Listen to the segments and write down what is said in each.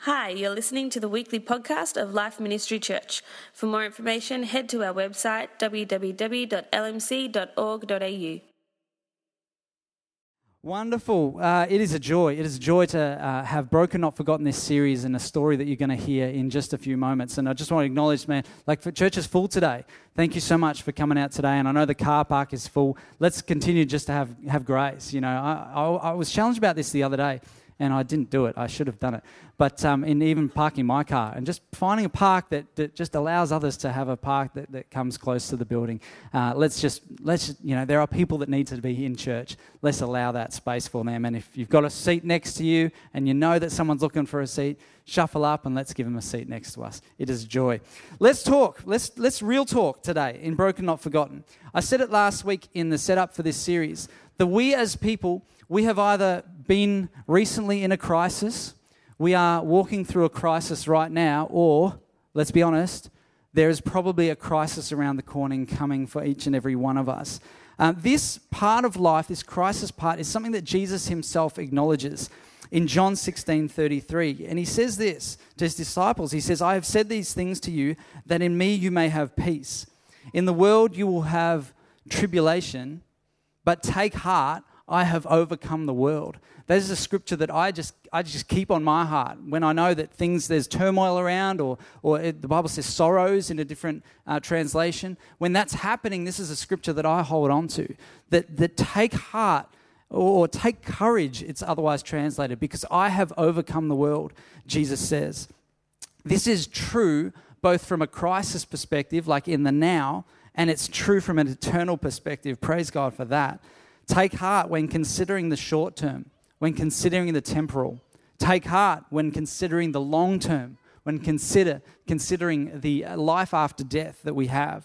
Hi, you're listening to the weekly podcast of Life Ministry Church. For more information, head to our website www.lmc.org.au. Wonderful. It is a joy. It is a joy to have Broken Not Forgotten this series and a story that you're going to hear in just a few moments. And I just want to acknowledge, man, for church is full today. Thank you so much for coming out today. And I know the car park is full. Let's continue just to have grace. You know, I was challenged about this the other day. And I didn't do it. I should have done it. But in even parking my car and just finding a park that just allows others to have a park that comes close to the building. Let's there are people that need to be in church. Let's allow that space for them. And if you've got a seat next to you and you know that someone's looking for a seat, shuffle up and let's give them a seat next to us. It is joy. Let's talk. Let's real talk today in Broken Not Forgotten. I said it last week in the setup for this series that we as people, we have either been recently in a crisis, we are walking through a crisis right now, or, let's be honest, there is probably a crisis around the corner coming for each and every one of us. This part of life, this crisis part, is something that Jesus himself acknowledges in John 16:33. And he says this to his disciples. He says, "I have said these things to you, that in me you may have peace. In the world you will have tribulation, but take heart, I have overcome the world." That is a scripture that I just keep on my heart when I know that there's turmoil around, or the Bible says sorrows in a different translation. When that's happening, this is a scripture that I hold on to. That take heart or take courage, it's otherwise translated, because I have overcome the world, Jesus says. This is true both from a crisis perspective, like in the now, and it's true from an eternal perspective. Praise God for that. Take heart when considering the short term, when considering the temporal. Take heart when considering the long term, when considering the life after death that we have.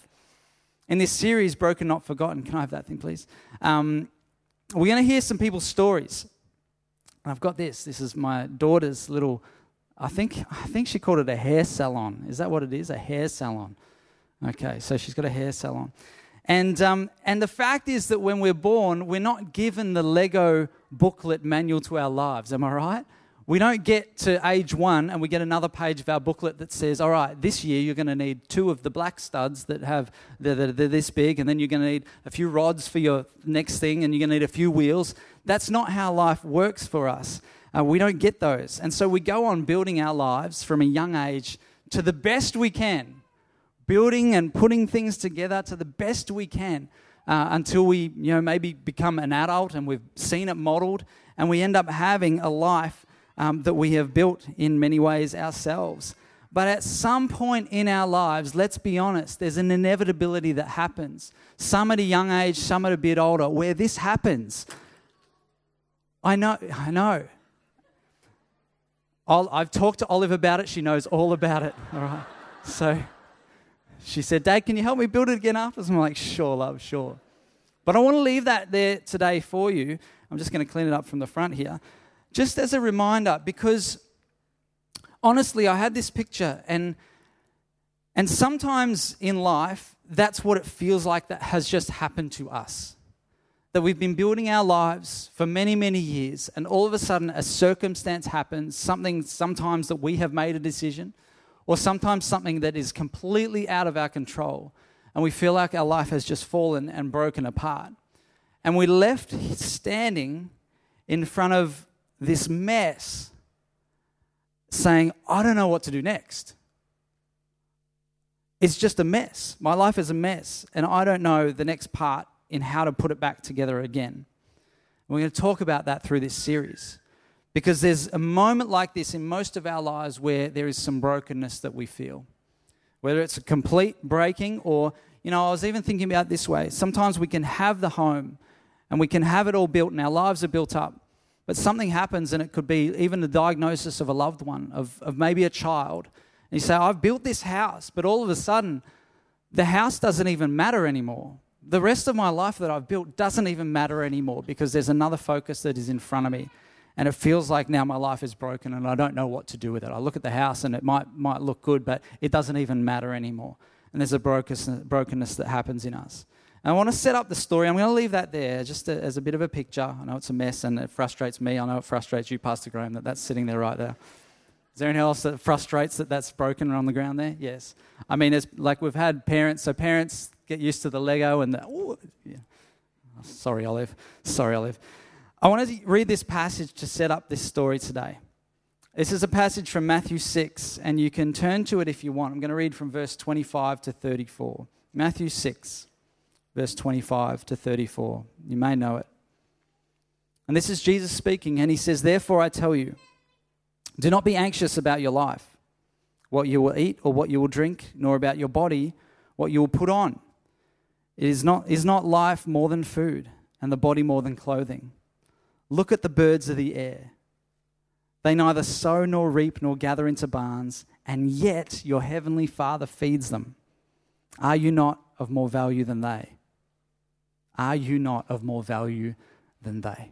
In this series, Broken Not Forgotten, can I have that thing, please? We're going to hear some people's stories. And I've got this. This is my daughter's little, I think she called it a hair salon. Is that what it is? A hair salon. Okay, so she's got a hair salon. And the fact is that when we're born, we're not given the Lego booklet manual to our lives. Am I right? We don't get to age 1 and we get another page of our booklet that says, all right, this year you're going to need 2 of the black studs that they're this big, and then you're going to need a few rods for your next thing, and you're going to need a few wheels. That's not how life works for us. We don't get those. And so we go on building our lives from a young age to the best we can. Building and putting things together to the best we can until we, maybe become an adult and we've seen it modeled, and we end up having a life that we have built in many ways ourselves. But at some point in our lives, let's be honest, there's an inevitability that happens. Some at a young age, some at a bit older, where this happens. I know. I've talked to Olive about it. She knows all about it. All right. So she said, "Dad, can you help me build it again after?" I'm like, "Sure, love, sure." But I want to leave that there today for you. I'm just going to clean it up from the front here. Just as a reminder, because honestly, I had this picture, and sometimes in life, that's what it feels like that has just happened to us. That we've been building our lives for many, many years, and all of a sudden a circumstance happens, something sometimes that we have made a decision, or sometimes something that is completely out of our control, and we feel like our life has just fallen and broken apart. And we're left standing in front of this mess, saying, I don't know what to do next. It's just a mess. My life is a mess, and I don't know the next part in how to put it back together again. And we're going to talk about that through this series. Because there's a moment like this in most of our lives where there is some brokenness that we feel. Whether it's a complete breaking or, I was even thinking about it this way. Sometimes we can have the home and we can have it all built and our lives are built up. But something happens, and it could be even the diagnosis of a loved one, of maybe a child. And you say, I've built this house, but all of a sudden the house doesn't even matter anymore. The rest of my life that I've built doesn't even matter anymore because there's another focus that is in front of me. And it feels like now my life is broken and I don't know what to do with it. I look at the house and it might look good, but it doesn't even matter anymore. And there's a brokenness that happens in us. And I want to set up the story. I'm going to leave that there just as a bit of a picture. I know it's a mess and it frustrates me. I know it frustrates you, Pastor Graham, that's sitting there right there. Is there anyone else that frustrates that that's broken and on the ground there? Yes. I mean, it's like we've had parents, so parents get used to the Lego and the, ooh, yeah. Sorry, Olive. I wanted to read this passage to set up this story today. This is a passage from Matthew 6, and you can turn to it if you want. I'm going to read from verse 25 to 34. Matthew 6, verse 25 to 34. You may know it. And this is Jesus speaking, and he says, "Therefore I tell you, do not be anxious about your life, what you will eat or what you will drink, nor about your body, what you will put on. Is not life more than food, and the body more than clothing? Look at the birds of the air. They neither sow nor reap nor gather into barns, and yet your heavenly Father feeds them. Are you not of more value than they? Are you not of more value than they?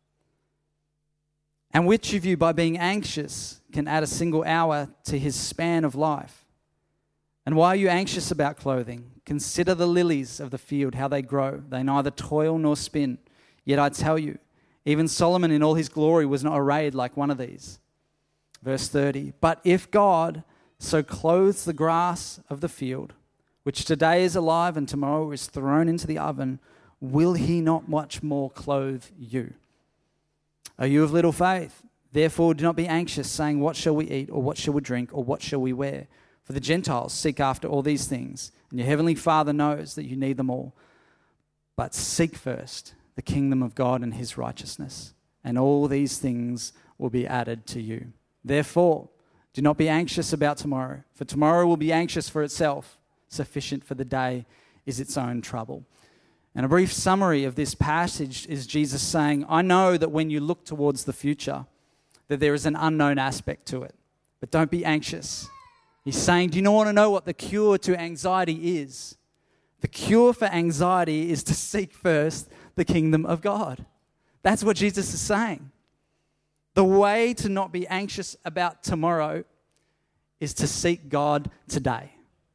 And which of you, by being anxious, can add a single hour to his span of life? And why are you anxious about clothing? Consider the lilies of the field, how they grow. They neither toil nor spin. Yet I tell you, even Solomon in all his glory was not arrayed like one of these." Verse 30, "But if God so clothes the grass of the field, which today is alive and tomorrow is thrown into the oven, will he not much more clothe you? Are you of little faith? Therefore do not be anxious, saying, what shall we eat, or what shall we drink, or what shall we wear? For the Gentiles seek after all these things, and your heavenly Father knows that you need them all. But seek first the kingdom of God and his righteousness, and all these things will be added to you. Therefore, do not be anxious about tomorrow, for tomorrow will be anxious for itself. Sufficient for the day is its own trouble." And a brief summary of this passage is Jesus saying, I know that when you look towards the future, that there is an unknown aspect to it, but don't be anxious. He's saying, do you want to know what the cure to anxiety is? The cure for anxiety is to seek first the kingdom of God. That's what Jesus is saying. The way to not be anxious about tomorrow is to seek God today.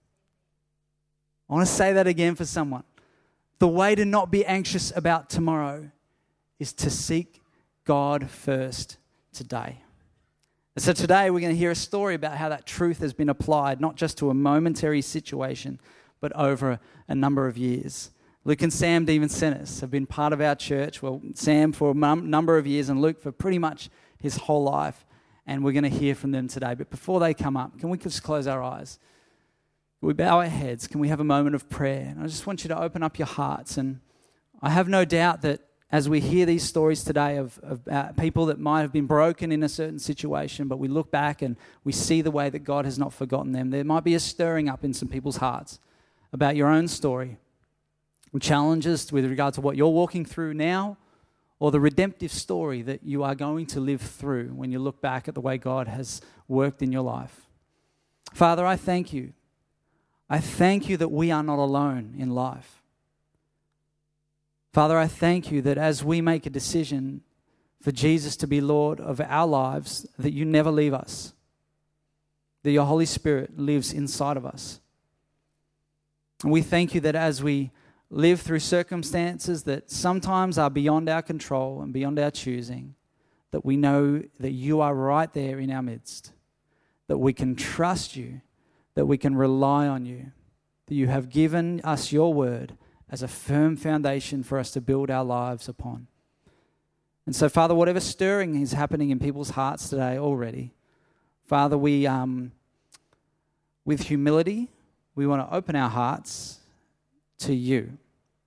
I want to say that again for someone. The way to not be anxious about tomorrow is to seek God first today. And so today we're going to hear a story about how that truth has been applied, not just to a momentary situation, but over a number of years. Luke and Sam DeVincentis have been part of our church. Well, Sam for a number of years and Luke for pretty much his whole life. And we're going to hear from them today. But before they come up, can we just close our eyes? Can we bow our heads? Can we have a moment of prayer? And I just want you to open up your hearts. And I have no doubt that as we hear these stories today of people that might have been broken in a certain situation, but we look back and we see the way that God has not forgotten them, there might be a stirring up in some people's hearts about your own story, challenges with regard to what you're walking through now, or the redemptive story that you are going to live through when you look back at the way God has worked in your life. Father, I thank you. I thank you that we are not alone in life. Father, I thank you that as we make a decision for Jesus to be Lord of our lives, that you never leave us, that your Holy Spirit lives inside of us. And we thank you that as we live through circumstances that sometimes are beyond our control and beyond our choosing, that we know that you are right there in our midst, that we can trust you, that we can rely on you, that you have given us your word as a firm foundation for us to build our lives upon. And so, Father, whatever stirring is happening in people's hearts today already, Father, we, with humility, we want to open our hearts to you.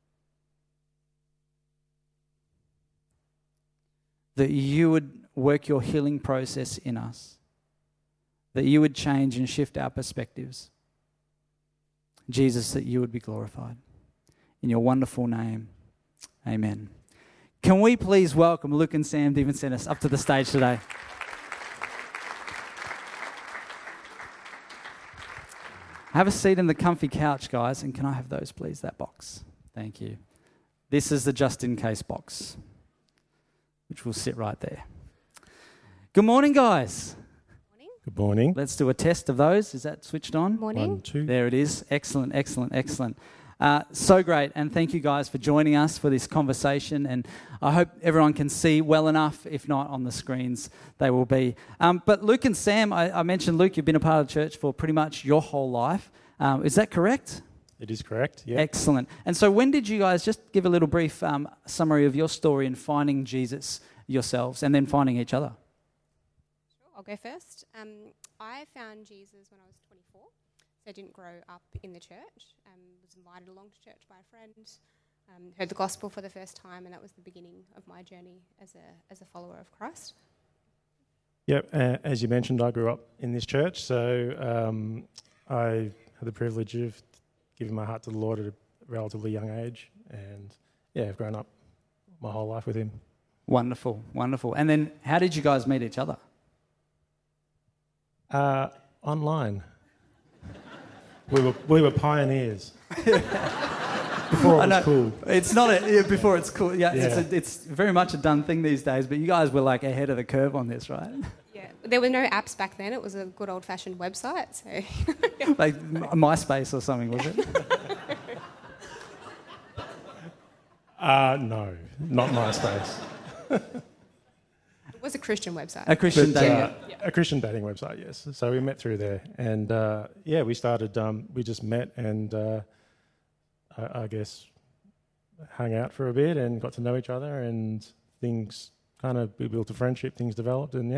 That you would work your healing process in us. That you would change and shift our perspectives. Jesus, that you would be glorified. In your wonderful name, amen. Can we please welcome Luke and Sam DeVincentis up to the stage today? Have a seat in the comfy couch, guys, and can I have those, please, that box? Thank you. This is the just-in-case box, which will sit right there. Good morning, guys. Good morning. Let's do a test of those. Is that switched on? Morning. 1, 2. There it is. Excellent, excellent, excellent. So great, and thank you guys for joining us for this conversation, and I hope everyone can see well enough. If not, on the screens they will be. But Luke and Sam, I mentioned, Luke, you've been a part of the church for pretty much your whole life. Is that correct? It is correct, yeah. Excellent. And so when did you guys, just give a little brief summary of your story in finding Jesus yourselves and then finding each other? Sure, I'll go first. I found Jesus when I was 24. So I didn't grow up in the church. Was invited along to church by a friend, heard the gospel for the first time, and that was the beginning of my journey as a follower of Christ. Yep, as you mentioned, I grew up in this church, so I had the privilege of giving my heart to the Lord at a relatively young age, and I've grown up my whole life with Him. Wonderful, wonderful. And then how did you guys meet each other? Online. We were pioneers. Before it was cool. It's not before it's cool. Yeah. It's very much a done thing these days, but you guys were like ahead of the curve on this, right? Yeah, there were no apps back then. It was a good old-fashioned website. So like MySpace or something, was it? No, not MySpace. It was a Christian website. A Christian dating. A Christian dating website, yes. So we met through there, and we started. We just met, and I guess hung out for a bit and got to know each other, and things we built a friendship. Things developed, and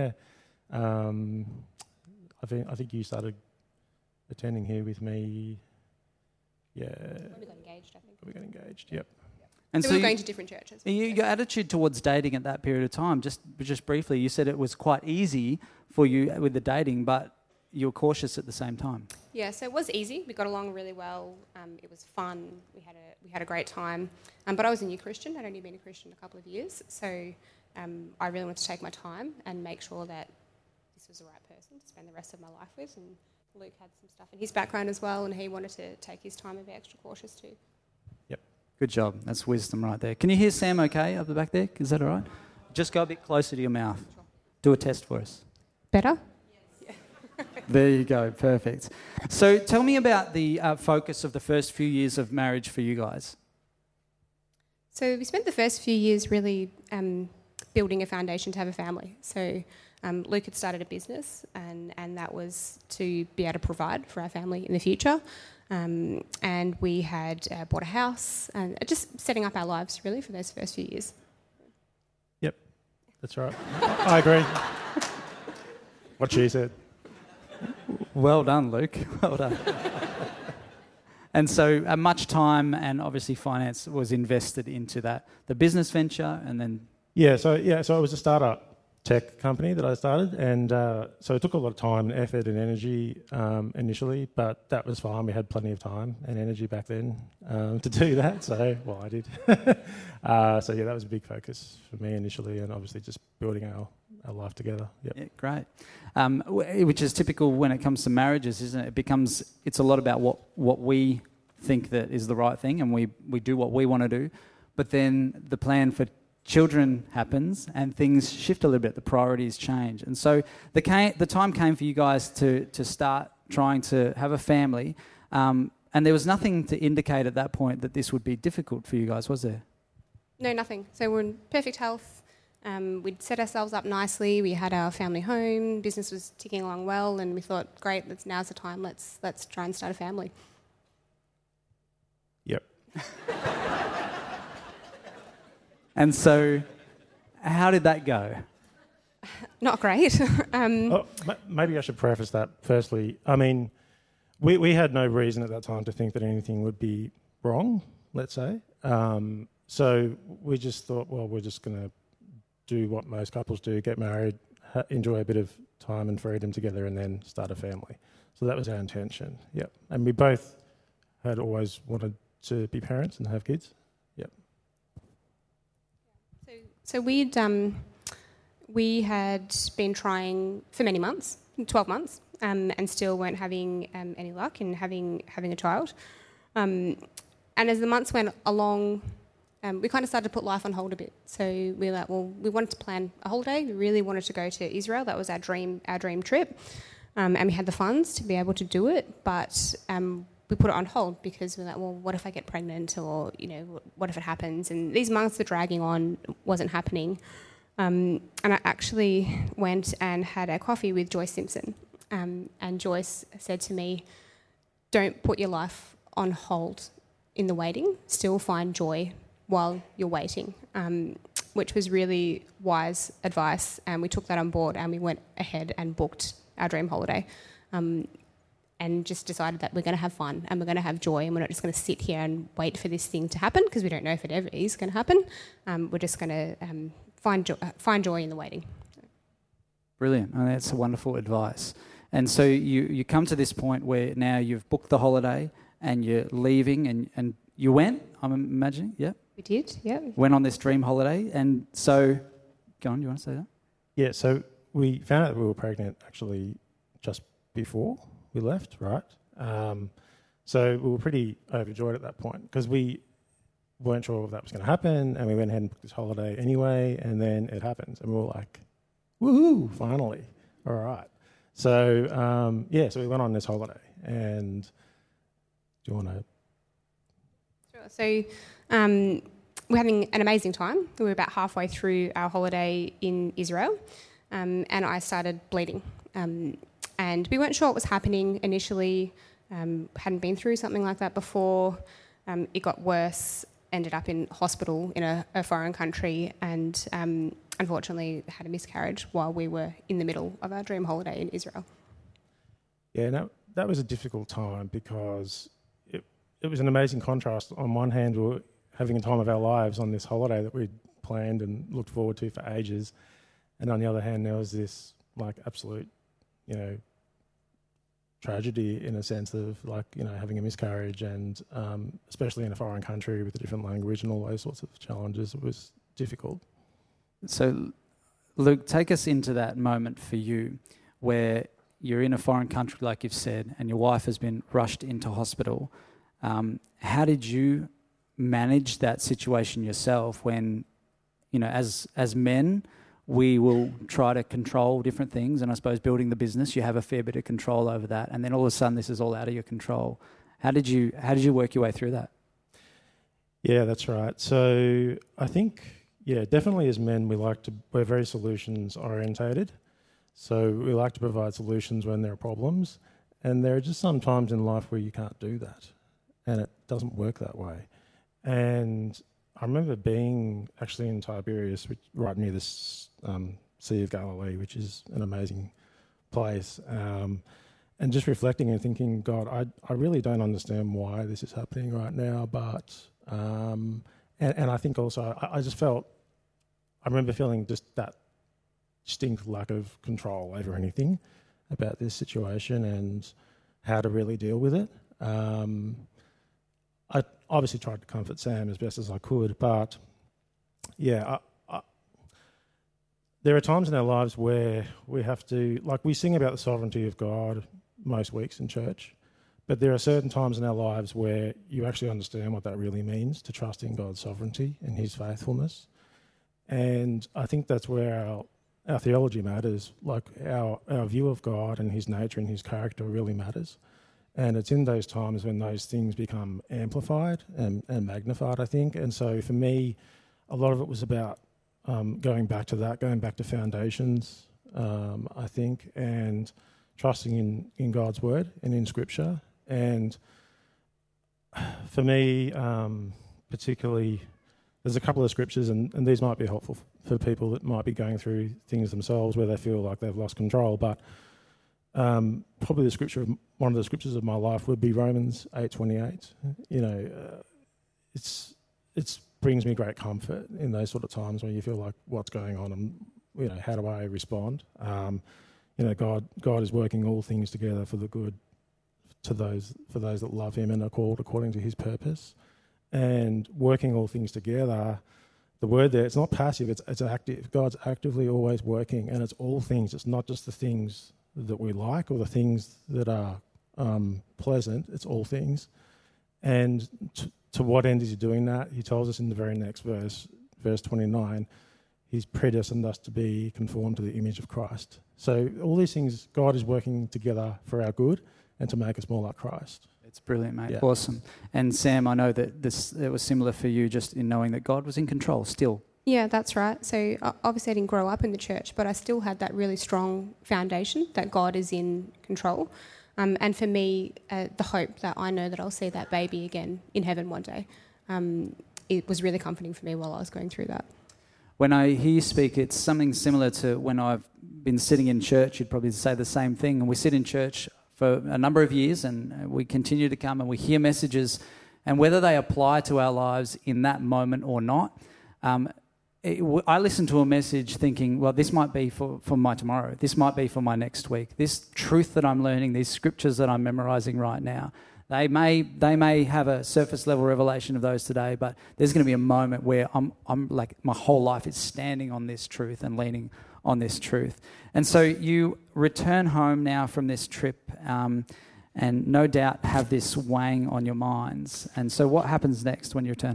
I think you started attending here with me. Yeah. When we got engaged, I think. We got engaged. Yep. And so we were going to different churches. Your attitude towards dating at that period of time, just briefly, you said it was quite easy for you with the dating, but you were cautious at the same time. Yeah, so it was easy. We got along really well. It was fun. We had a great time. But I was a new Christian. I'd only been a Christian a couple of years, so I really wanted to take my time and make sure that this was the right person to spend the rest of my life with. And Luke had some stuff in his background as well, and he wanted to take his time and be extra cautious too. Good job. That's wisdom right there. Can you hear Sam okay up the back there? Is that all right? Just go a bit closer to your mouth. Sure. Do a test for us. Better? Yes. There you go. Perfect. So tell me about the focus of the first few years of marriage for you guys. So we spent the first few years really building a foundation to have a family. So Luke had started a business, and that was to be able to provide for our family in the future. And we had bought a house and just setting up our lives really for those first few years. Yep, that's right. I agree. What she said. Well done, Luke. Well done. And so much time and obviously finance was invested into that, the business venture, and then... So it was a startup tech company that I started, and so it took a lot of time and effort and energy initially, but that was fine. We had plenty of time and energy back then to do that, I did. That was a big focus for me initially, and obviously just building our life together. Yep. Yeah, great. Which is typical when it comes to marriages, isn't it? It's a lot about what we think that is the right thing, and we do what we want to do, but then the plan for children happens and things shift a little bit, the priorities change. And so the time came for you guys to start trying to have a family, and there was nothing to indicate at that point that this would be difficult for you guys, was there? No, nothing. So we're in perfect health. We'd set ourselves up nicely. We had our family home. Business was ticking along well, and we thought, great, now's the time. Let's try and start a family. Yep. And so, how did that go? Not great. Maybe I should preface that firstly. I mean, we had no reason at that time to think that anything would be wrong, let's say. So we just thought, well, we're just going to do what most couples do, get married, enjoy a bit of time and freedom together, and then start a family. So that was our intention, yep. And we both had always wanted to be parents and have kids. So we had been trying for many months, 12 months, and still weren't having any luck in having a child. And as the months went along, we kind of started to put life on hold a bit. So we were like, well, we wanted to plan a holiday. We really wanted to go to Israel. That was our dream trip. And we had the funds to be able to do it, but we put it on hold because we're like, well, what if I get pregnant, or what if it happens? And these months were dragging on, wasn't happening. And I actually went and had a coffee with Joyce Simpson, and Joyce said to me, "Don't put your life on hold in the waiting. Still find joy while you're waiting," which was really wise advice. And we took that on board, and we went ahead and booked our dream holiday. And just decided that we're going to have fun and we're going to have joy, and we're not just going to sit here and wait for this thing to happen, because we don't know if it ever is going to happen. We're just going to find joy in the waiting. Brilliant. Oh, that's wonderful advice. And so you come to this point where now you've booked the holiday and you're leaving, and you went, I'm imagining, yeah? We did, yeah. Went on this dream holiday, and so, go on, you want to say that? Yeah, so we found out that we were pregnant actually just before we left, right? So we were pretty overjoyed at that point, because we weren't sure if that was going to happen, and we went ahead and booked this holiday anyway, and then it happens, and we were like, woohoo, finally, all right. So, so we went on this holiday, and do you want to... Sure. So we're having an amazing time. We were about halfway through our holiday in Israel, and I started bleeding. And we weren't sure what was happening initially, hadn't been through something like that before. It got worse, ended up in hospital in a foreign country, and unfortunately had a miscarriage while we were in the middle of our dream holiday in Israel. Yeah, that was a difficult time, because it was an amazing contrast. On one hand, we were having a time of our lives on this holiday that we'd planned and looked forward to for ages, and on the other hand, there was this absolute, tragedy, in a sense of having a miscarriage, and especially in a foreign country with a different language and all those sorts of challenges. It was difficult. So, Luke, take us into that moment for you where you're in a foreign country, like you've said, and your wife has been rushed into hospital. How did you manage that situation yourself when, as men, we will try to control different things, and I suppose building the business, you have a fair bit of control over that, and then all of a sudden this is all out of your control. How did you work your way through that? Yeah, that's right. So I think, definitely as men, we're very solutions orientated. So we like to provide solutions when there are problems, and there are just some times in life where you can't do that, and it doesn't work that way. And I remember being actually in Tiberias, right near this Sea of Galilee, which is an amazing place, and just reflecting and thinking, God, I really don't understand why this is happening right now, but and I think also I just felt, I remember feeling just that distinct lack of control over anything about this situation and how to really deal with it. I obviously tried to comfort Sam as best as I could, but there are times in our lives where we have to, we sing about the sovereignty of God most weeks in church, but there are certain times in our lives where you actually understand what that really means, to trust in God's sovereignty and his faithfulness. And I think that's where our theology matters, our view of God and his nature and his character really matters. And it's in those times when those things become amplified and magnified, I think. And so for me, a lot of it was about going back to foundations, I think, and trusting in God's word and in Scripture. And for me, particularly, there's a couple of scriptures, and these might be helpful for people that might be going through things themselves where they feel like they've lost control, but probably one of the scriptures of my life would be Romans 8:28. It brings me great comfort in those sort of times when you feel like what's going on and how do I respond? God is working all things together for the good for those that love him and are called according to his purpose. And working all things together, the word there, it's not passive, it's active. God's actively always working, and it's all things. It's not just the things that we like or the things that are pleasant. It's all things. And to what end is he doing that? He tells us in the very next verse 29, he's predestined us to be conformed to the image of Christ. So all these things, God is working together for our good, and to make us more like Christ. It's brilliant, mate. Yeah. Awesome. And Sam, I know that it was similar for you, just in knowing that God was in control still. Yeah, that's right. So obviously I didn't grow up in the church, but I still had that really strong foundation that God is in control. And for me, the hope that I know that I'll see that baby again in heaven one day, it was really comforting for me while I was going through that. When I hear you speak, it's something similar to when I've been sitting in church. You'd probably say the same thing. And we sit in church for a number of years, and we continue to come and we hear messages, and whether they apply to our lives in that moment or not, I listen to a message thinking, well, this might be for my tomorrow. This might be for my next week. This truth that I'm learning, these scriptures that I'm memorizing right now, they may have a surface level revelation of those today, but there's going to be a moment where I'm like, my whole life is standing on this truth and leaning on this truth. And so you return home now from this trip, and no doubt have this weighing on your minds. And so what happens next when you return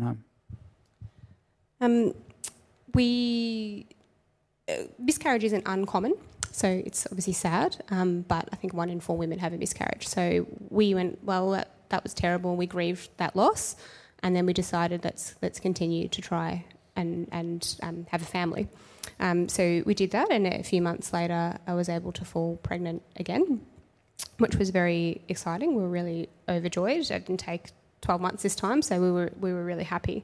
home? Miscarriage isn't uncommon, so it's obviously sad, but I think 1 in 4 women have a miscarriage. So we went, well, that was terrible. We grieved that loss, and then we decided let's continue to try and have a family. So we did that, and a few months later I was able to fall pregnant again, which was very exciting. We were really overjoyed. It didn't take 12 months this time, so we were really happy.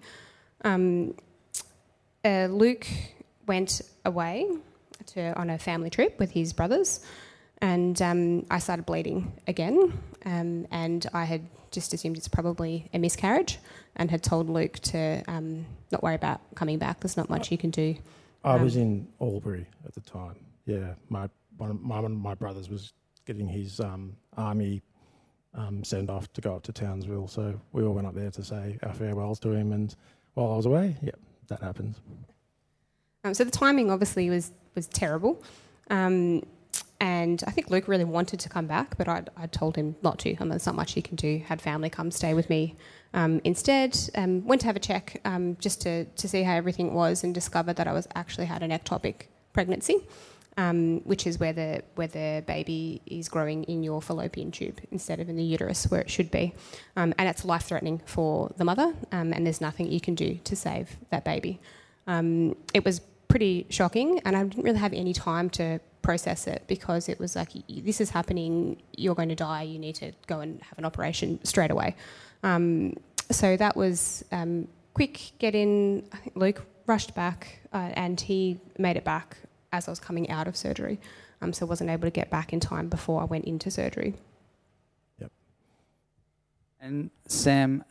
Luke went away on a family trip with his brothers, and I started bleeding again, and I had just assumed it's probably a miscarriage and had told Luke to not worry about coming back. There's not much you can do. I was in Albury at the time. Yeah, one of my brothers was getting his army send off to go up to Townsville, so we all went up there to say our farewells to him, and while I was away, that happens. So the timing obviously was terrible, and I think Luke really wanted to come back, but I told him not to. There's not much he can do. Had family come stay with me instead. Went to have a check just to see how everything was, and discovered that I actually had an ectopic pregnancy, which is where the baby is growing in your fallopian tube instead of in the uterus where it should be, and it's life-threatening for the mother, and there's nothing you can do to save that baby. It was pretty shocking, and I didn't really have any time to process it, because it was like, this is happening, you're going to die, you need to go and have an operation straight away. So that was quick, get in. I think Luke rushed back, and he made it back as I was coming out of surgery, so I wasn't able to get back in time before I went into surgery. Yep. And Sam,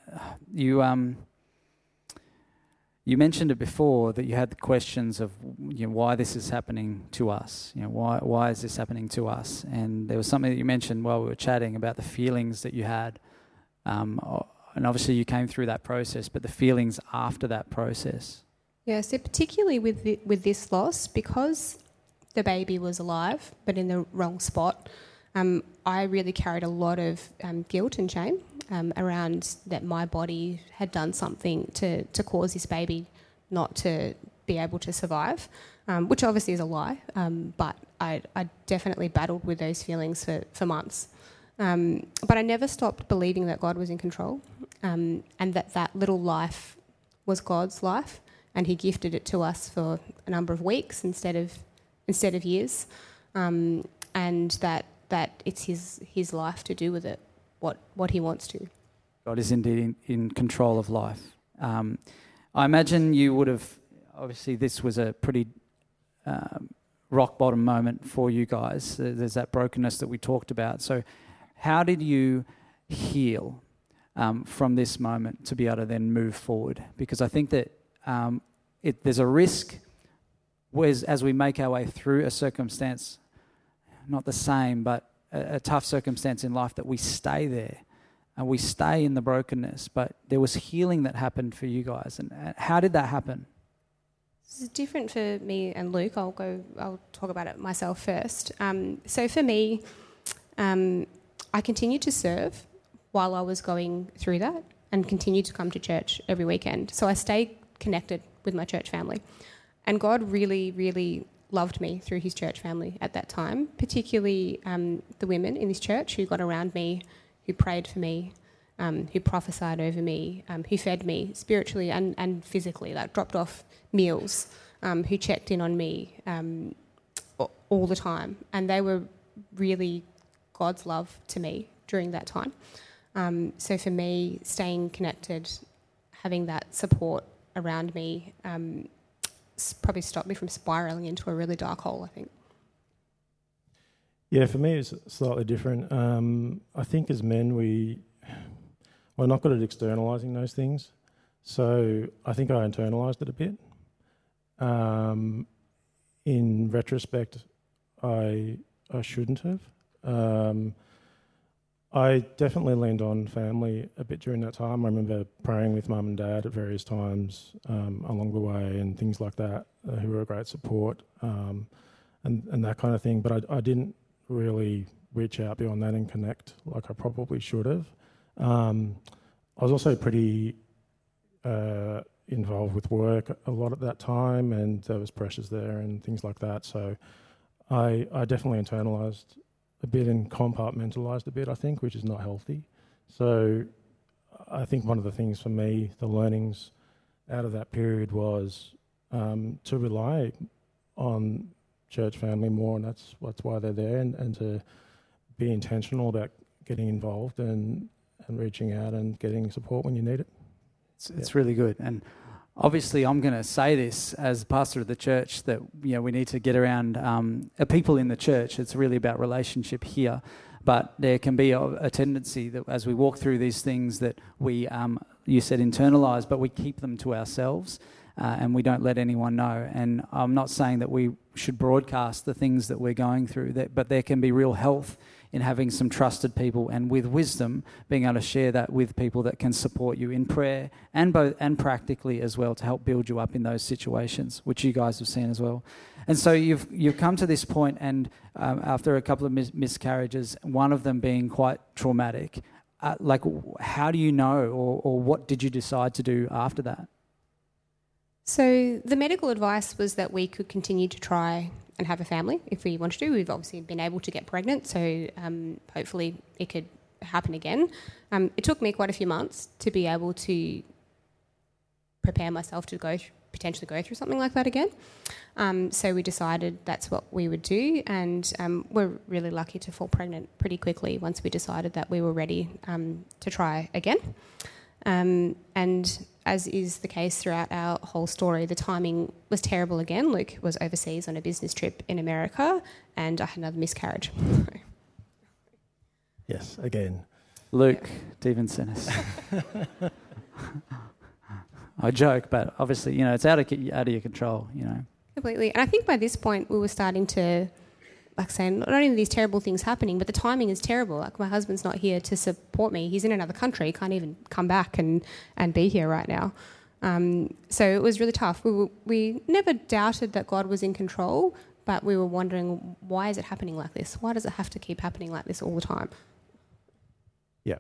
you mentioned it before, that you had the questions of why this is happening to us. Why is this happening to us? And there was something that you mentioned while we were chatting about the feelings that you had. And obviously you came through that process, but the feelings after that process. Yeah, so particularly with this loss, because the baby was alive but in the wrong spot, I really carried a lot of guilt and shame around that my body had done something to cause this baby not to be able to survive, which obviously is a lie, but I definitely battled with those feelings for months. But I never stopped believing that God was in control, and that little life was God's life, and he gifted it to us for a number of weeks instead of years, and that it's his life to do with it what he wants to. God is indeed in control of life. I imagine you would have, obviously this was a pretty rock bottom moment for you guys. There's that brokenness that we talked about. So how did you heal from this moment to be able to then move forward? Because I think that there's a risk as we make our way through a circumstance, not the same, but a tough circumstance in life, that we stay there and we stay in the brokenness. But there was healing that happened for you guys. And how did that happen? This is different for me and Luke. I'll talk about it myself first. So for me, I continued to serve while I was going through that, and continued to come to church every weekend. So I stayed connected with my church family. And God really, really loved me through his church family at that time, particularly the women in his church who got around me, who prayed for me, who prophesied over me, who fed me spiritually and physically, like dropped off meals, who checked in on me all the time. And they were really God's love to me during that time. So for me, staying connected, having that support around me probably stopped me from spiralling into a really dark hole, I think. Yeah, for me it's slightly different. I think as men we're not good at externalising those things. So I think I internalised it a bit. In retrospect, I shouldn't have. I definitely leaned on family a bit during that time. I remember praying with mum and dad at various times along the way and things like that, who were a great support and that kind of thing. But I didn't really reach out beyond that and connect like I probably should have. I was also pretty involved with work a lot at that time, and there was pressures there and things like that. So I definitely internalised a bit and compartmentalised a bit, I think, which is not healthy. So I think one of the things for me, the learnings out of that period was to rely on church family more, and that's why they're there, and to be intentional about getting involved and reaching out and getting support when you need it. It's really good. And obviously I'm going to say this as pastor of the church, that we need to get around people in the church. It's really about relationship here. But there can be a tendency that as we walk through these things that we, you said internalise, but we keep them to ourselves and we don't let anyone know. And I'm not saying that we should broadcast the things that we're going through, but there can be real health in having some trusted people, and with wisdom being able to share that with people that can support you in prayer and practically as well, to help build you up in those situations, which you guys have seen as well. And so you've come to this point, and after a couple of miscarriages, one of them being quite traumatic, how do you know, or what did you decide to do after that? So the medical advice was that we could continue to try and have a family if we wanted to. We've obviously been able to get pregnant, so hopefully it could happen again. It took me quite a few months to be able to prepare myself to potentially go through something like that again. So we decided that's what we would do, and we're really lucky to fall pregnant pretty quickly once we decided that we were ready to try again. And as is the case throughout our whole story, the timing was terrible again. Luke was overseas on a business trip in America, and I had another miscarriage. Yes, again. Luke Stevenson. I joke, but obviously, it's out of your control, Completely. And I think by this point we were starting to, say, not only these terrible things happening, but the timing is terrible. Like, my husband's not here to support me. He's in another country. He can't even come back and be here right now. So it was really tough. We never doubted that God was in control, but we were wondering, why is it happening like this? Why does it have to keep happening like this all the time? Yeah.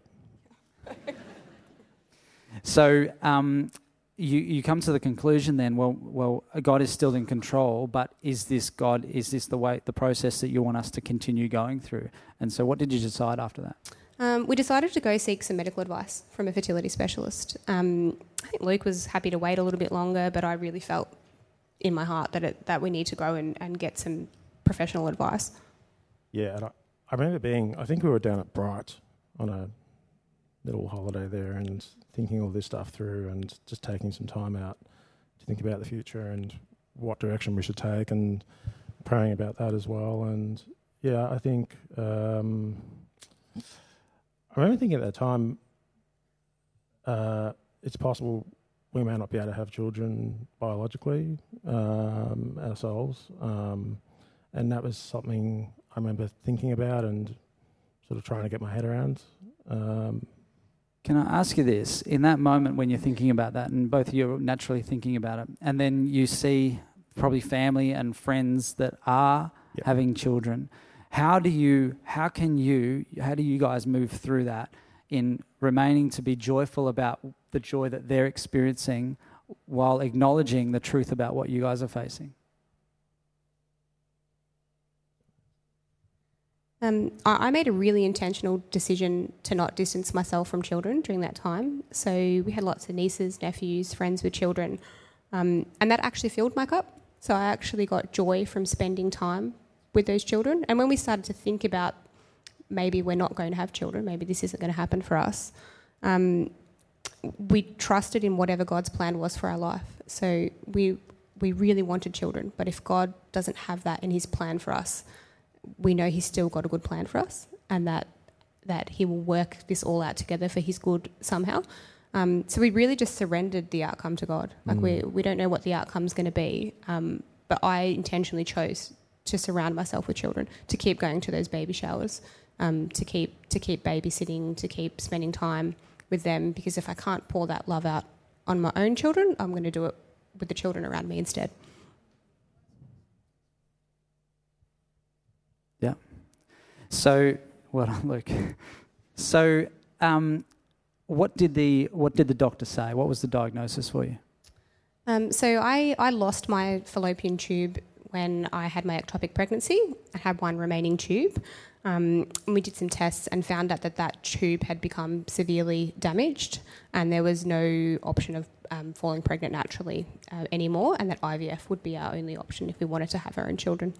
So you come to the conclusion then, well, God is still in control, but is this the process that you want us to continue going through? And so what did you decide after that? We decided to go seek some medical advice from a fertility specialist. I think Luke was happy to wait a little bit longer, but I really felt in my heart that we need to go and get some professional advice. Yeah, and I remember I think we were down at Bright on a little holiday there and thinking all this stuff through and just taking some time out to think about the future and what direction we should take, and praying about that as well. And yeah, I think I remember thinking at that time it's possible we may not be able to have children biologically ourselves, and that was something I remember thinking about and sort of trying to get my head around. Can I ask you this? In that moment when you're thinking about that, and both of you are naturally thinking about it, and then you see probably family and friends that are having children, how do you guys move through that in remaining to be joyful about the joy that they're experiencing, while acknowledging the truth about what you guys are facing? I made a really intentional decision to not distance myself from children during that time. So we had lots of nieces, nephews, friends with children, and that actually filled my cup. So I actually got joy from spending time with those children. And when we started to think about maybe we're not going to have children, maybe this isn't going to happen for us, we trusted in whatever God's plan was for our life. So we really wanted children, but if God doesn't have that in his plan for us, we know he's still got a good plan for us, and that he will work this all out together for his good somehow. So we really just surrendered the outcome to God. Like we don't know what the outcome's going to be, but I intentionally chose to surround myself with children, to keep going to those baby showers, to keep babysitting, to keep spending time with them, because if I can't pour that love out on my own children, I'm going to do it with the children around me instead. Yeah. So, well, Luke. So, what did the doctor say? What was the diagnosis for you? So I lost my fallopian tube when I had my ectopic pregnancy. I had one remaining tube. And we did some tests and found out that tube had become severely damaged, and there was no option of falling pregnant naturally anymore, and that IVF would be our only option if we wanted to have our own children.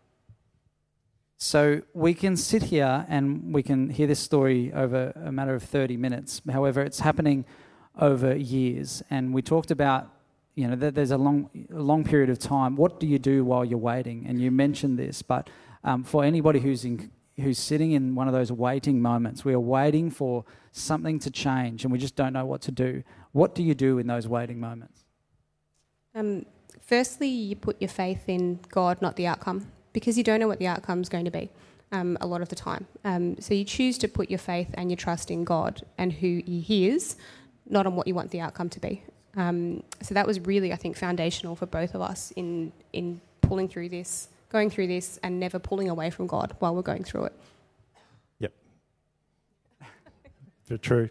So we can sit here and we can hear this story over a matter of 30 minutes. However, it's happening over years. And we talked about, that there's a long period of time. What do you do while you're waiting? And you mentioned this, but for anybody who's sitting in one of those waiting moments, we are waiting for something to change and we just don't know what to do. What do you do in those waiting moments? Firstly, you put your faith in God, not the outcome, because you don't know what the outcome's going to be a lot of the time. So you choose to put your faith and your trust in God and who he is, not on what you want the outcome to be. So that was really, I think, foundational for both of us in pulling through this, going through this, and never pulling away from God while we're going through it. Yep. Very true.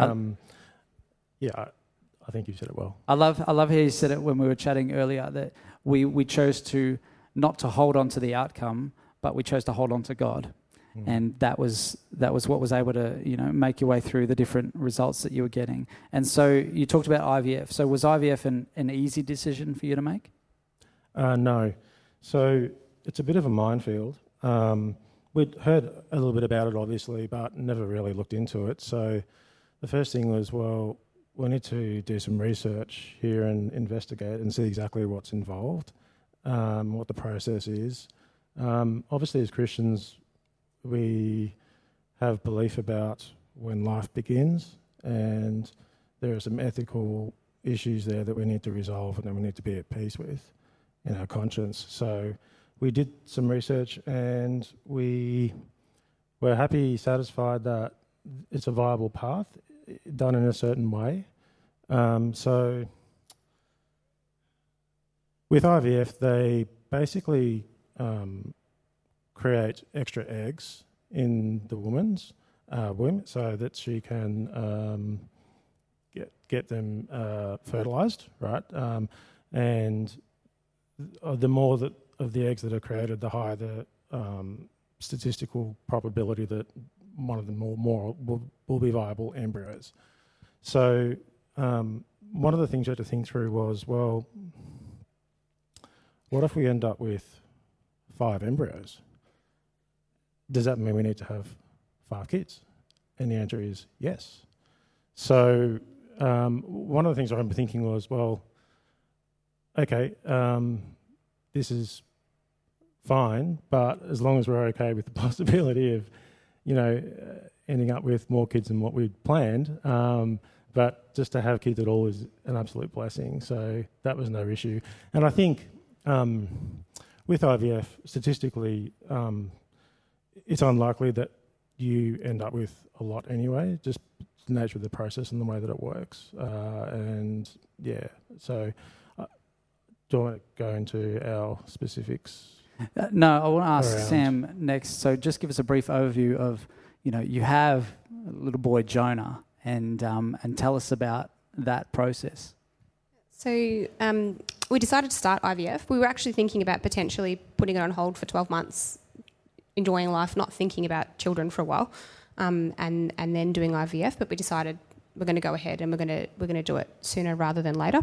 I think you said it well. I love how you said it when we were chatting earlier, that we chose to not to hold on to the outcome, but we chose to hold on to God. And that was what was able to, make your way through the different results that you were getting. And so you talked about IVF. So was IVF an easy decision for you to make? No. So it's a bit of a minefield. We'd heard a little bit about it, obviously, but never really looked into it. So the first thing was, well, we need to do some research here and investigate and see exactly what's involved, what the process is. Obviously, as Christians, we have belief about when life begins, and there are some ethical issues there that we need to resolve and that we need to be at peace with in our conscience. So we did some research and we were happy, satisfied that it's a viable path done in a certain way. So with IVF, they basically create extra eggs in the woman's womb so that she can get them fertilised, right? And the more of the eggs that are created, the higher the statistical probability that one of them will be viable embryos. So one of the things you had to think through was, well, what if we end up with 5 embryos? Does that mean we need to have 5 kids? And the answer is yes. So one of the things I remember thinking was, well, okay, this is fine, but as long as we're okay with the possibility of, ending up with more kids than what we'd planned, but just to have kids at all is an absolute blessing. So that was no issue. And I think with IVF, statistically, it's unlikely that you end up with a lot anyway, just the nature of the process and the way that it works. So do you want to go into our specifics? No, I want to ask Sam next. So just give us a brief overview of, you have a little boy, Jonah, and tell us about that process. So we decided to start IVF. We were actually thinking about potentially putting it on hold for 12 months enjoying life, not thinking about children for a while, and then doing IVF. But we decided we're going to go ahead and we're going to do it sooner rather than later.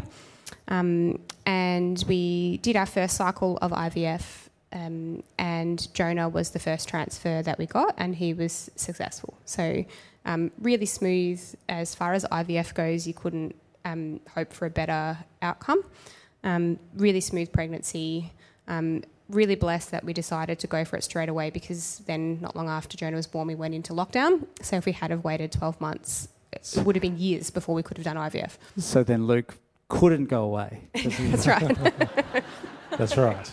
And we did our first cycle of IVF, and Jonah was the first transfer that we got, and he was successful. So really smooth as far as IVF goes. You couldn't hope for a better outcome. Really smooth pregnancy. Really blessed that we decided to go for it straight away, because then not long after Jonah was born, we went into lockdown. So if we had have waited 12 months, it would have been years before we could have done IVF. So then Luke couldn't go away. That's right. That's right.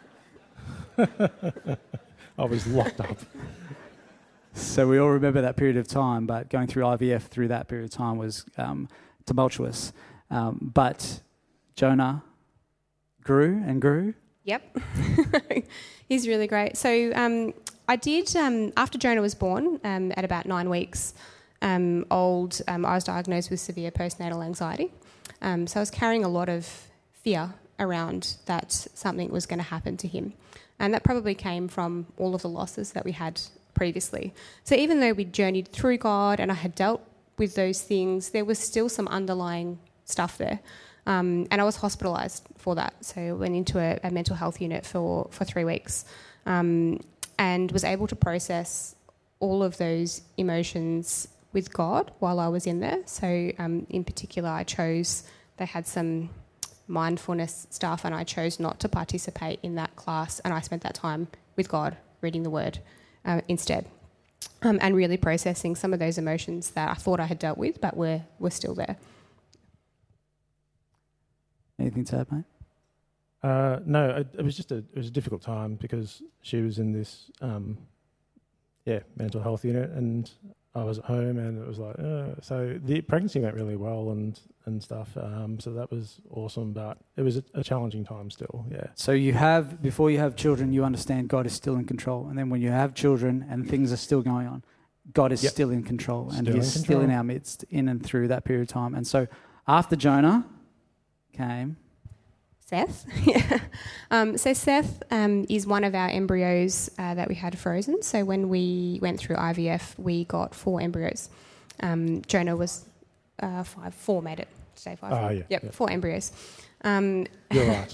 I was locked up. So we all remember that period of time, but going through IVF through that period of time was tumultuous. But Jonah grew and grew. Yep. He's really great. So I did, after Jonah was born, at about 9 weeks old, I was diagnosed with severe postnatal anxiety. So I was carrying a lot of fear around that something was going to happen to him. And that probably came from all of the losses that we had previously. So even though we journeyed through God and I had dealt with those things, there was still some underlying stuff there. And I was hospitalised for that. So I went into a mental health unit for 3 weeks, and was able to process all of those emotions with God while I was in there. So in particular, they had some mindfulness stuff, and I chose not to participate in that class, and I spent that time with God reading the Word instead, and really processing some of those emotions that I thought I had dealt with but were still there. Anything to add, mate? No, it was just a difficult time because she was in this mental health unit, and I was at home, and it was like so the pregnancy went really well and stuff. So that was awesome, but it was a challenging time still. Yeah. So before you have children, you understand God is still in control, and then when you have children and things are still going on, God is still in control, and He's still in our midst, in and through that period of time. And so after Jonah came Seth. So Seth is one of our embryos that we had frozen. So when we went through IVF, we got 4 embryos. Jonah was 5. 4 made it. Say 5. Oh, yeah. Yep, 4 embryos. You're right.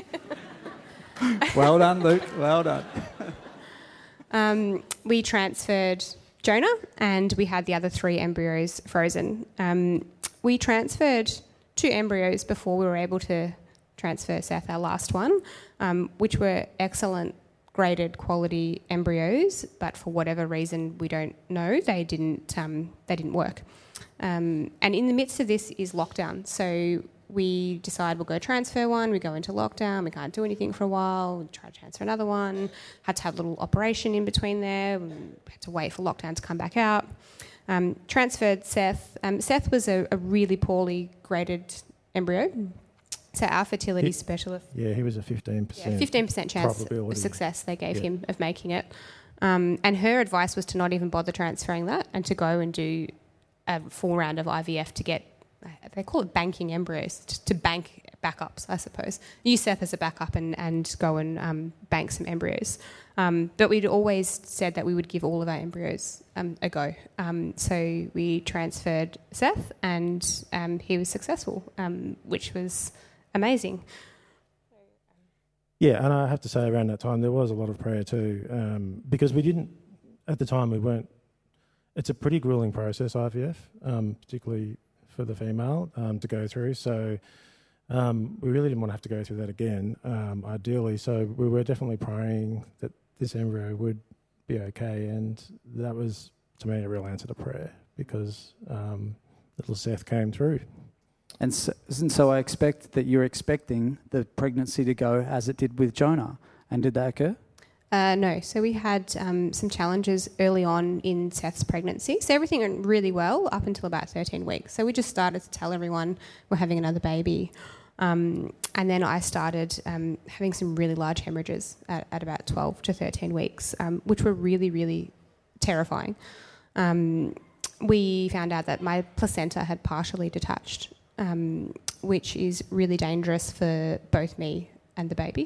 Well done, Luke. Well done. We transferred Jonah, and we had the other 3 embryos frozen. We transferred 2 embryos before we were able to transfer Seth, our last one, which were excellent graded quality embryos, but for whatever reason we don't know, they didn't work. And in the midst of this is lockdown. So we decide we'll go transfer one, we go into lockdown, we can't do anything for a while, we try to transfer another one, had to have a little operation in between there, we had to wait for lockdown to come back out. Transferred Seth. Seth was a really poorly graded embryo. So our fertility specialist... Yeah, he was a 15%. 15% chance of success they gave him of making it. And her advice was to not even bother transferring that and to go and do a full round of IVF to get... They call it banking embryos, to bank backups, I suppose. Use Seth as a backup and go and bank some embryos. But we'd always said that we would give all of our embryos a go. So we transferred Seth, and he was successful, which was amazing. Yeah, and I have to say around that time there was a lot of prayer too, because we didn't, at the time we weren't, it's a pretty gruelling process, IVF, particularly for the female to go through. So we really didn't want to have to go through that again, ideally. So we were definitely praying that this embryo would be okay, and that was, to me, a real answer to prayer, because little Seth came through. And so I expect that you're expecting the pregnancy to go as it did with Jonah. And did that occur? No. So we had some challenges early on in Seth's pregnancy. So everything went really well up until about 13 weeks. So we just started to tell everyone we're having another baby. And then I started having some really large hemorrhages at about 12 to 13 weeks, which were really, really terrifying. We found out that my placenta had partially detached, which is really dangerous for both me and the baby.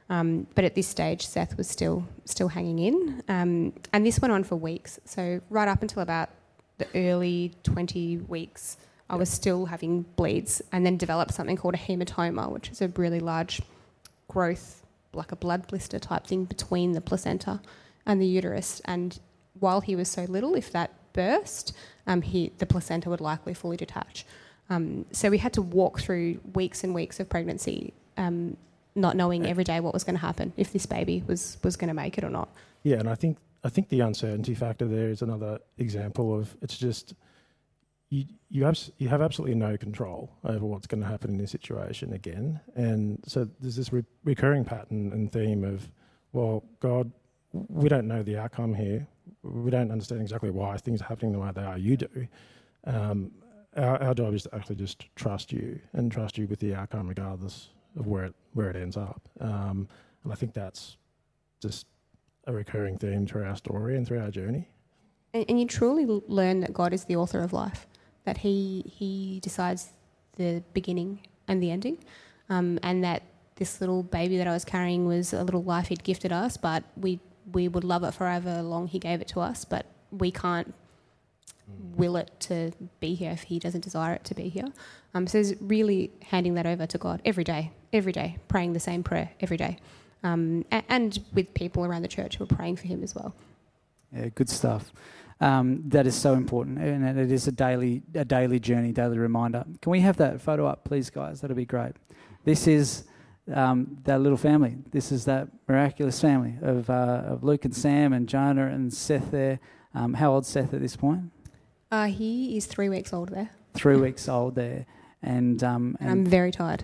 But at this stage, Seth was still hanging in. And this went on for weeks. So right up until about the early 20 weeks, I was still having bleeds, and then developed something called a hematoma, which is a really large growth, like a blood blister type thing between the placenta and the uterus. And while he was so little, if that burst, the placenta would likely fully detach. So we had to walk through weeks and weeks of pregnancy, not knowing every day what was going to happen, if this baby was going to make it or not. Yeah, and I think the uncertainty factor there is another example of it's just you have absolutely no control over what's going to happen in this situation again. And so there's this recurring pattern and theme of, well, God, we don't know the outcome here. We don't understand exactly why things are happening the way they are. You do. Our job is to actually just trust you with the outcome regardless of where it ends up. And I think that's just a recurring theme through our story and through our journey. And you truly learn that God is the author of life, that He decides the beginning and the ending, and that this little baby that I was carrying was a little life He'd gifted us, but we would love it for however long He gave it to us, but we can't will it to be here if He doesn't desire it to be here. So it's really handing that over to God every day, praying the same prayer every day, and with people around the church who are praying for him as well. Yeah, good stuff. That is so important, and it is a daily journey, daily reminder. Can we have that photo up, please, guys? That'll be great. This is that little family. This is that miraculous family of Luke and Sam and Jonah and Seth there. How old's Seth at this point? He is 3 weeks old there. 3 weeks old there. And I'm very tired.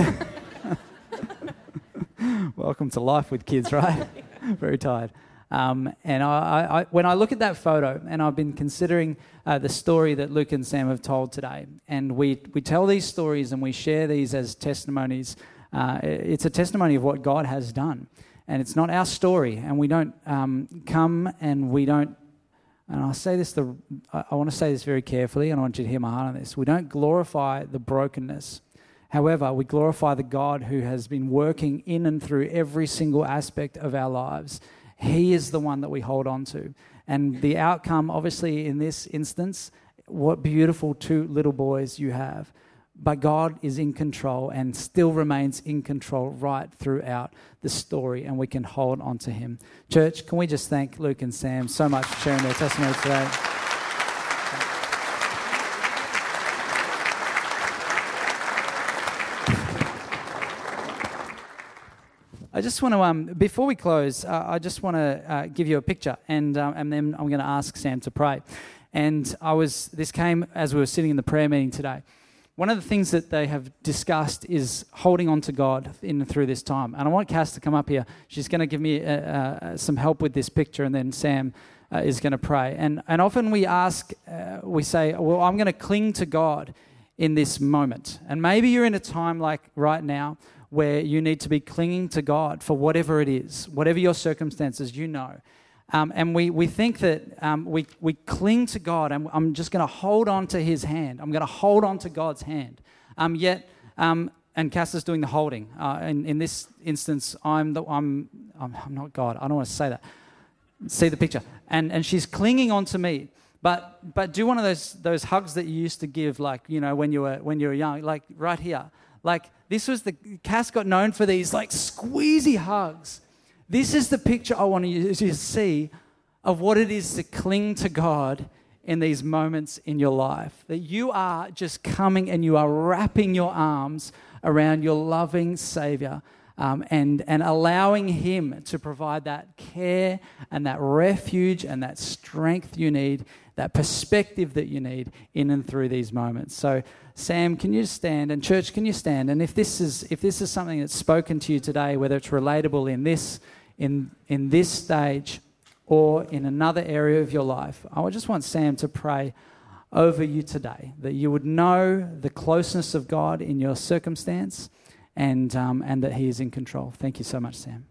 Welcome to life with kids, right? Very tired. And I when I look at that photo, and I've been considering the story that Luke and Sam have told today, and we tell these stories and we share these as testimonies. It's a testimony of what God has done, and it's not our story. And we don't come and we don't. And I'll say this. I want to say this very carefully, and I want you to hear my heart on this. We don't glorify the brokenness. However, we glorify the God who has been working in and through every single aspect of our lives. He is the one that we hold on to. And the outcome, obviously, in this instance, what beautiful 2 little boys you have. But God is in control and still remains in control right throughout the story, and we can hold on to Him. Church, can we just thank Luke and Sam so much for sharing their testimony today? I just want to, before we close, I just want to give you a picture, and then I'm going to ask Sam to pray. And this came as we were sitting in the prayer meeting today. One of the things that they have discussed is holding on to God in and through this time. And I want Cass to come up here. She's going to give me some help with this picture, and then Sam is going to pray. And often we say, well, I'm going to cling to God in this moment. And maybe you're in a time like right now where you need to be clinging to God for whatever it is, whatever your circumstances, you know. And we think that we cling to God, and I'm just going to hold on to His hand. I'm going to hold on to God's hand. And Cass is doing the holding. In this instance, I'm not God. I don't want to say that. See the picture. And she's clinging on to me. But do one of those hugs that you used to give, like, you know, when you were young, like right here. Like Cass got known for these like squeezy hugs. This is the picture I want you to see of what it is to cling to God in these moments in your life. That you are just coming and you are wrapping your arms around your loving Savior, and allowing Him to provide that care and that refuge and that strength you need, that perspective that you need in and through these moments. So Sam, can you stand? And church, can you stand? And if this is something that's spoken to you today, whether it's relatable in this stage or in another area of your life, I just want Sam to pray over you today, that you would know the closeness of God in your circumstance, and that He is in control. Thank you so much, Sam.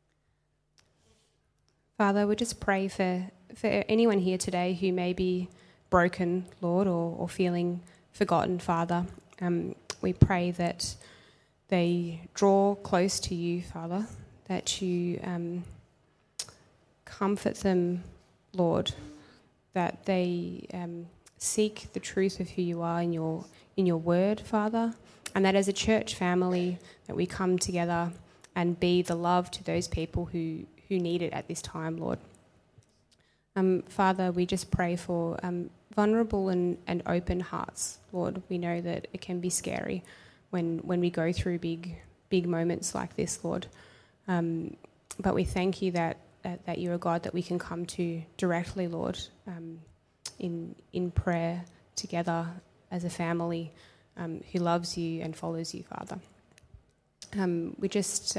Father, we just pray for anyone here today who may be broken, Lord, or feeling forgotten, Father. We pray that they draw close to you, Father, that you comfort them, Lord, that they seek the truth of who you are in your word, Father, and that as a church family that we come together and be the love to those people who need it at this time, Lord. Father, we just pray for vulnerable and open hearts, Lord. We know that it can be scary when we go through big moments like this, Lord. But we thank you that you're a God that we can come to directly, Lord, in prayer together as a family who loves you and follows you, Father. We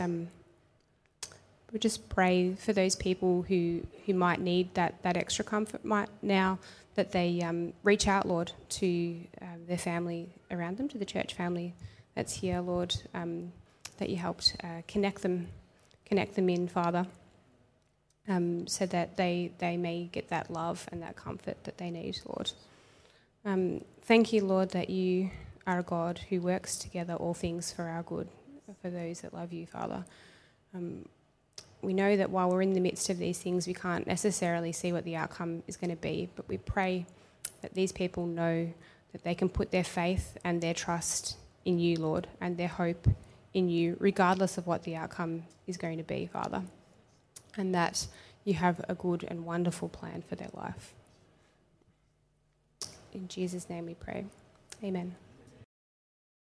just pray for those people who might need that extra comfort now, that they reach out, Lord, to their family around them, to the church family that's here, Lord, that you helped connect them in, Father, so that they may get that love and that comfort that they need, Lord. Thank you, Lord, that you are a God who works together all things for our good, for those that love you, Father. We know that while we're in the midst of these things, we can't necessarily see what the outcome is going to be, but we pray that these people know that they can put their faith and their trust in you, Lord, and their hope in you, regardless of what the outcome is going to be, Father, and that you have a good and wonderful plan for their life. In Jesus' name we pray. Amen.